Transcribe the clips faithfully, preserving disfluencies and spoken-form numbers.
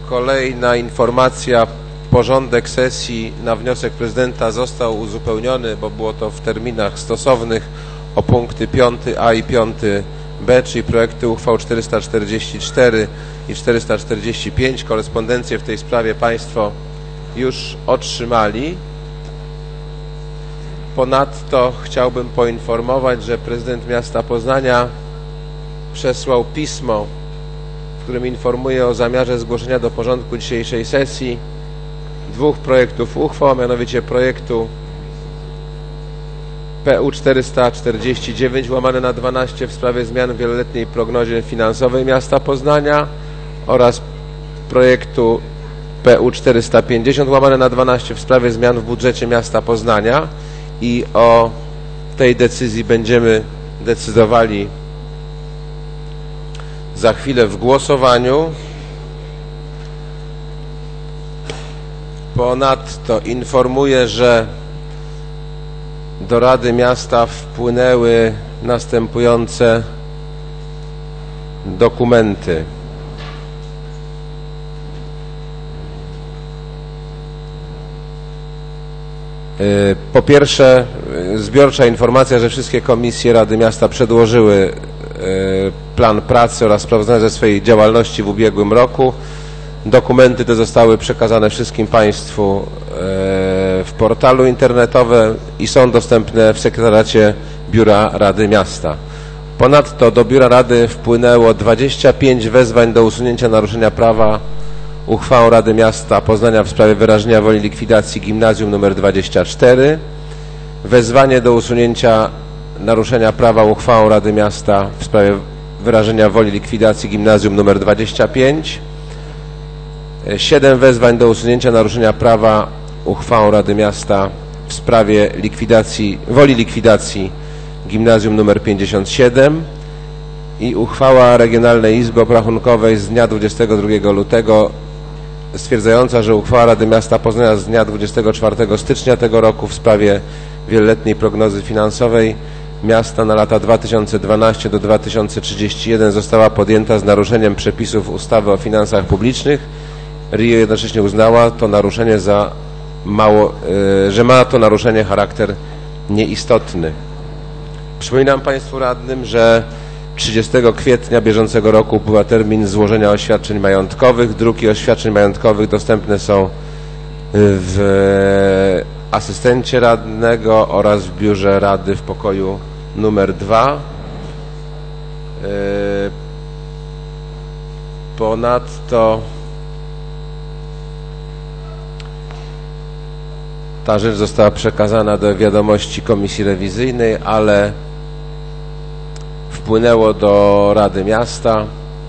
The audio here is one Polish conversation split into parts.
Kolejna informacja. Porządek sesji na wniosek prezydenta został uzupełniony, bo było to w terminach stosownych, o punkty piąty A i piąty B, czyli projekty uchwał czterysta czterdzieści cztery i czterysta czterdzieści pięć. Korespondencję w tej sprawie Państwo już otrzymali. Ponadto chciałbym poinformować, że prezydent miasta Poznania przesłał pismo, w którym informuje o zamiarze zgłoszenia do porządku dzisiejszej sesji dwóch projektów uchwał, a mianowicie projektu P U czterysta czterdzieści dziewięć łamane na dwanaście w sprawie zmian w wieloletniej prognozie finansowej miasta Poznania oraz projektu P U czterysta pięćdziesiąt łamane na dwanaście w sprawie zmian w budżecie miasta Poznania i o tej decyzji będziemy decydowali za chwilę w głosowaniu. Ponadto informuję, że do Rady Miasta wpłynęły następujące dokumenty. Po pierwsze, zbiorcza informacja, że wszystkie komisje Rady Miasta przedłożyły plan pracy oraz sprawozdania ze swojej działalności w ubiegłym roku. Dokumenty te zostały przekazane wszystkim Państwu w portalu internetowym i są dostępne w sekretariacie Biura Rady Miasta. Ponadto do Biura Rady wpłynęło dwadzieścia pięć wezwań do usunięcia naruszenia prawa uchwałą Rady Miasta Poznania w sprawie wyrażenia woli likwidacji gimnazjum nr dwadzieścia cztery, wezwanie do usunięcia naruszenia prawa uchwałą Rady Miasta w sprawie wyrażenia woli likwidacji gimnazjum nr dwadzieścia pięć, siedem wezwań do usunięcia naruszenia prawa uchwałą Rady Miasta w sprawie likwidacji, woli likwidacji gimnazjum nr pięćdziesiąt siedem i uchwała Regionalnej Izby Obrachunkowej z dnia dwudziestego drugiego lutego stwierdzająca, że uchwała Rady Miasta Poznania z dnia dwudziestego czwartego stycznia tego roku w sprawie wieloletniej prognozy finansowej miasta na lata dwa tysiące dwanaście do dwa tysiące trzydzieści jeden została podjęta z naruszeniem przepisów ustawy o finansach publicznych. R I O jednocześnie uznała to naruszenie za mało, yy, że ma to naruszenie charakter nieistotny. Przypominam Państwu radnym, że trzydziestego kwietnia bieżącego roku upływa termin złożenia oświadczeń majątkowych. Druki oświadczeń majątkowych dostępne są w asystencie radnego oraz w biurze rady w pokoju numer dwa. Ponadto ta rzecz została przekazana do wiadomości Komisji Rewizyjnej, ale wpłynęło do Rady Miasta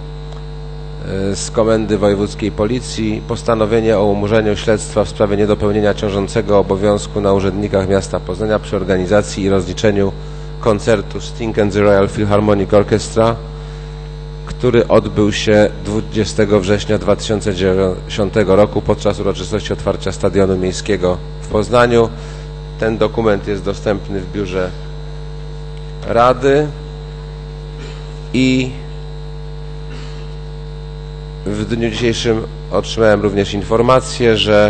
z Komendy Wojewódzkiej Policji postanowienie o umorzeniu śledztwa w sprawie niedopełnienia ciążącego obowiązku na urzędnikach miasta Poznania przy organizacji i rozliczeniu koncertu Sting and the Royal Philharmonic Orchestra, który odbył się dwudziestego września dwa tysiące dziesiątego roku podczas uroczystości otwarcia Stadionu Miejskiego w Poznaniu. Ten dokument jest dostępny w biurze Rady i w dniu dzisiejszym otrzymałem również informację, że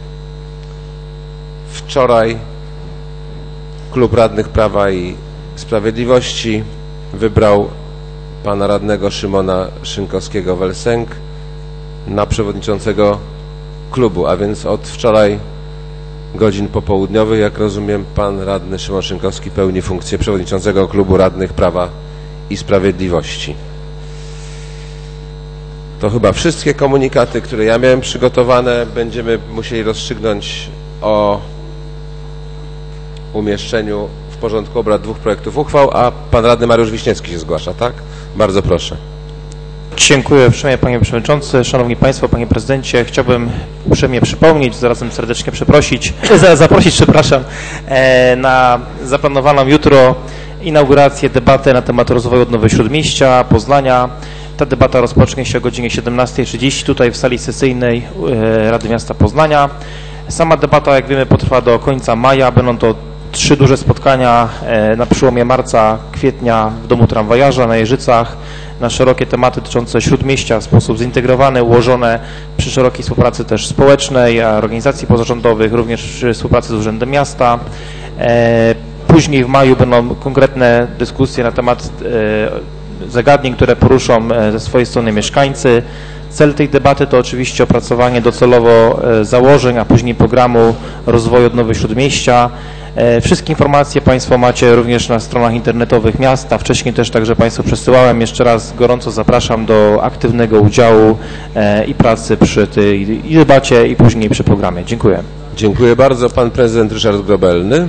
wczoraj Klub Radnych Prawa i Sprawiedliwości wybrał pana radnego Szymona Szynkowskiego-Welsenk na przewodniczącego klubu, a więc od wczoraj godzin popołudniowych, jak rozumiem, pan radny Szymon Szynkowski pełni funkcję przewodniczącego Klubu Radnych Prawa i Sprawiedliwości. To chyba wszystkie komunikaty, które ja miałem przygotowane. Będziemy musieli rozstrzygnąć o umieszczeniu w porządku obrad dwóch projektów uchwał, a pan radny Mariusz Wiśniewski się zgłasza, tak? Bardzo proszę. Dziękuję uprzejmie, panie przewodniczący. Szanowni państwo, panie prezydencie, chciałbym uprzejmie przypomnieć, zarazem serdecznie przeprosić, zaprosić, przepraszam, na zaplanowaną jutro inaugurację, debatę na temat rozwoju odnowy Śródmieścia, Poznania. Ta debata rozpocznie się o godzinie siedemnastej trzydzieści tutaj w sali sesyjnej Rady Miasta Poznania. Sama debata, jak wiemy, potrwa do końca maja. Będą to trzy duże spotkania na przełomie marca, kwietnia w Domu Tramwajarza na Jeżycach, na szerokie tematy dotyczące Śródmieścia w sposób zintegrowany, ułożone przy szerokiej współpracy też społecznej, organizacji pozarządowych, również przy współpracy z Urzędem Miasta. Później w maju będą konkretne dyskusje na temat zagadnień, które poruszą ze swojej strony mieszkańcy. Cel tej debaty to oczywiście opracowanie docelowo założeń, a później programu rozwoju odnowy Śródmieścia. Wszystkie informacje Państwo macie również na stronach internetowych miasta. Wcześniej też także Państwu przesyłałem. Jeszcze raz gorąco zapraszam do aktywnego udziału i pracy przy tej debacie i później przy programie. Dziękuję. Dziękuję bardzo. Pan prezydent Ryszard Grobelny.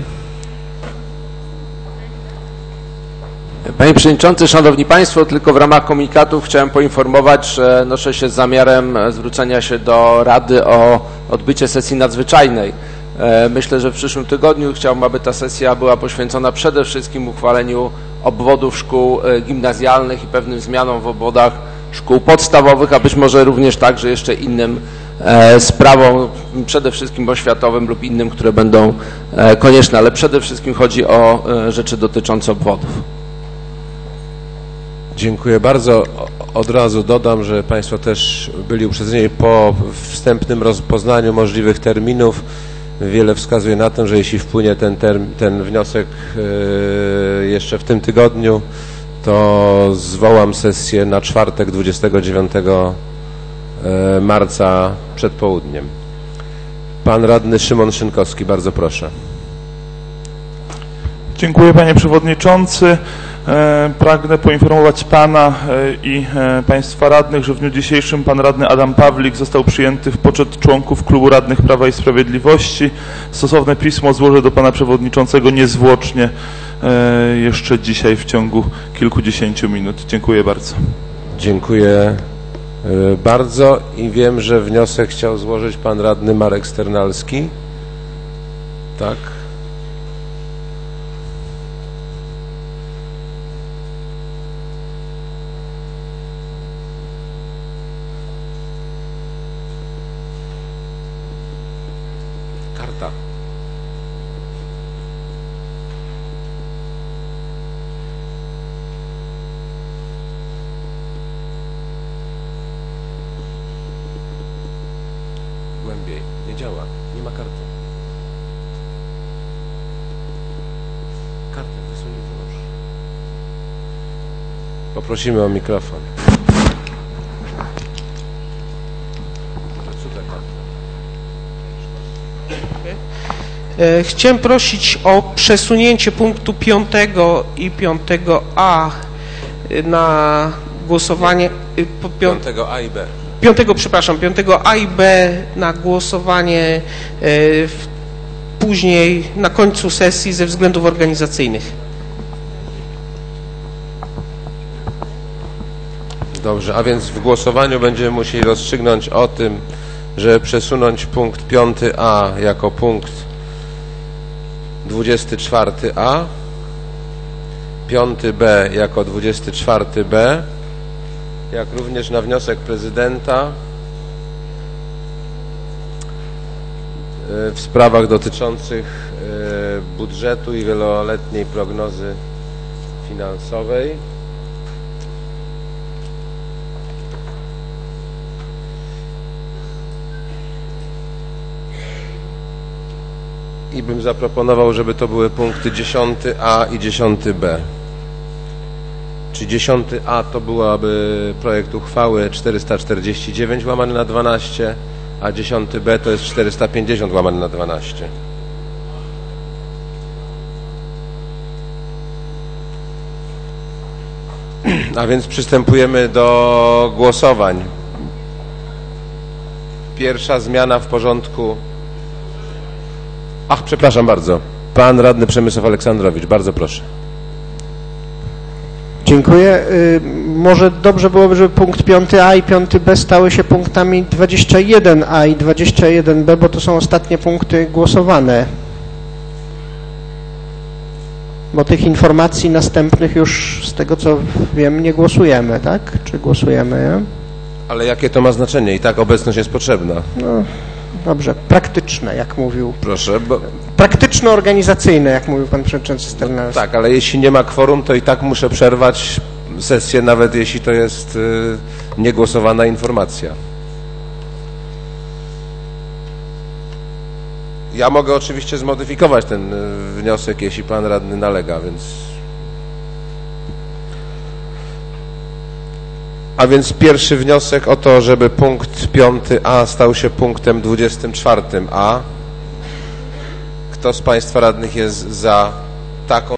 Panie Przewodniczący, Szanowni Państwo, tylko w ramach komunikatów chciałem poinformować, że noszę się z zamiarem zwrócenia się do Rady o odbycie sesji nadzwyczajnej. Myślę, że w przyszłym tygodniu chciałbym, aby ta sesja była poświęcona przede wszystkim uchwaleniu obwodów szkół gimnazjalnych i pewnym zmianom w obwodach szkół podstawowych, a być może również także jeszcze innym sprawom, przede wszystkim oświatowym lub innym, które będą konieczne, ale przede wszystkim chodzi o rzeczy dotyczące obwodów. Dziękuję bardzo. Od razu dodam, że Państwo też byli uprzedzeni po wstępnym rozpoznaniu możliwych terminów. Wiele wskazuje na to, że jeśli wpłynie ten, term, ten wniosek jeszcze w tym tygodniu, to zwołam sesję na czwartek dwudziestego dziewiątego marca przed południem. Pan radny Szymon Szynkowski, bardzo proszę. Dziękuję, panie przewodniczący. Pragnę poinformować pana i państwa radnych, że w dniu dzisiejszym pan radny Adam Pawlik został przyjęty w poczet członków klubu radnych Prawa i Sprawiedliwości. Stosowne pismo złożę do pana przewodniczącego niezwłocznie jeszcze dzisiaj w ciągu kilkudziesięciu minut. Dziękuję bardzo. Dziękuję bardzo i wiem, że wniosek chciał złożyć pan radny Marek Sternalski. Tak. Karta. Głębiej. Nie działa. Nie ma karty. Kartę wysuń i wyłącz. Poprosimy o mikrofon. Chciałem prosić o przesunięcie punktu piątego i piątego A na głosowanie. Piątego A i B. Piątego, przepraszam, piątego A i B na głosowanie w, później na końcu sesji ze względów organizacyjnych. Dobrze, a więc w głosowaniu będziemy musieli rozstrzygnąć o tym, żeby przesunąć punkt piąty A jako punkt dwudziesty czwarty A, piąty B jako dwudziesty czwarty B, jak również na wniosek prezydenta w sprawach dotyczących budżetu i wieloletniej prognozy finansowej. I bym zaproponował, żeby to były punkty dziesiąty A i dziesiąty B. Czyli dziesiąty A to byłaby projekt uchwały czterysta czterdzieści dziewięć łamane na dwanaście, a dziesiąty B to jest czterysta pięćdziesiąt łamane na dwanaście. A więc przystępujemy do głosowań. Pierwsza zmiana w porządku. Ach, przepraszam bardzo. Pan radny Przemysław Aleksandrowicz, bardzo proszę. Dziękuję. Może dobrze byłoby, żeby punkt piąty A i piąty B stały się punktami dwadzieścia jeden A i dwadzieścia jeden B, bo to są ostatnie punkty głosowane. Bo tych informacji następnych już, z tego co wiem, nie głosujemy, tak? Czy głosujemy, nie? Ale jakie to ma znaczenie? I tak obecność jest potrzebna. No, dobrze. Praktyczne, jak mówił. Proszę, bo... Praktyczno-organizacyjne, jak mówił pan przewodniczący Sternalski. Tak, ale jeśli nie ma kworum, to i tak muszę przerwać sesję, nawet jeśli to jest niegłosowana informacja. Ja mogę oczywiście zmodyfikować ten wniosek, jeśli pan radny nalega, więc... A więc pierwszy wniosek o to, żeby punkt piąty A stał się punktem dwudziestym czwartym A. Kto z państwa radnych jest za taką